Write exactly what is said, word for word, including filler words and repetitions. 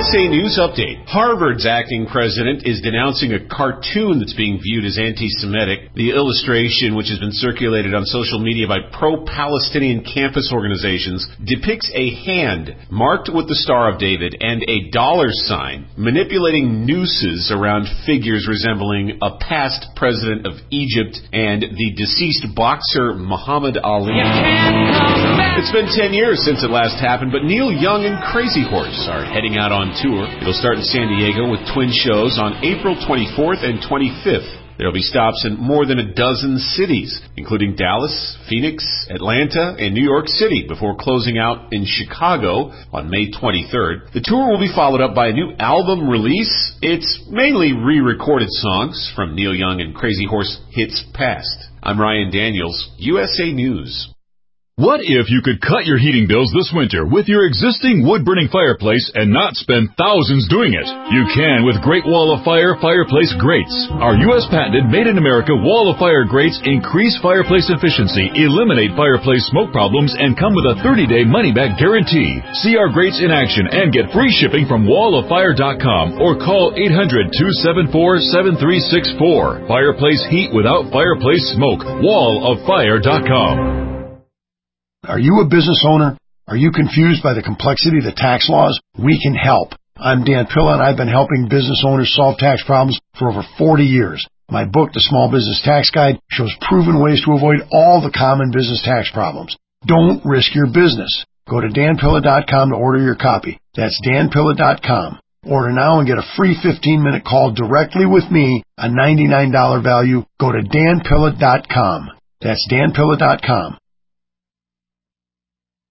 S A News Update. Harvard's acting president is denouncing a cartoon that's being viewed as anti-Semitic. The illustration, which has been circulated on social media by pro-Palestinian campus organizations, depicts a hand marked with the Star of David and a dollar sign, manipulating nooses around figures resembling a past president of Egypt and the deceased boxer Muhammad Ali. It's been ten years since it last happened, but Neil Young and Crazy Horse are heading out on tour. It'll start in San Diego with twin shows on April twenty-fourth and twenty-fifth. There'll be stops in more than a dozen cities, including Dallas, Phoenix, Atlanta, and New York City, before closing out in Chicago on May twenty-third. The tour will be followed up by a new album release. It's mainly re-recorded songs from Neil Young and Crazy Horse hits past. I'm Ryan Daniels, U S A News. What if you could cut your heating bills this winter with your existing wood-burning fireplace and not spend thousands doing it? You can with Great Wall of Fire Fireplace Grates. Our U S patented made-in-America Wall of Fire grates increase fireplace efficiency, eliminate fireplace smoke problems, and come with a thirty-day money-back guarantee. See our grates in action and get free shipping from wall of fire dot com or call eight hundred, two seven four, seven three six four. Fireplace heat without fireplace smoke. wall of fire dot com. Are you a business owner? Are you confused by the complexity of the tax laws? We can help. I'm Dan Pilla, and I've been helping business owners solve tax problems for over forty years. My book, The Small Business Tax Guide, shows proven ways to avoid all the common business tax problems. Don't risk your business. Go to dan pilla dot com to order your copy. That's dan pilla dot com. Order now and get a free fifteen-minute call directly with me, a ninety-nine dollars value. Go to dan pilla dot com. That's dan pilla dot com.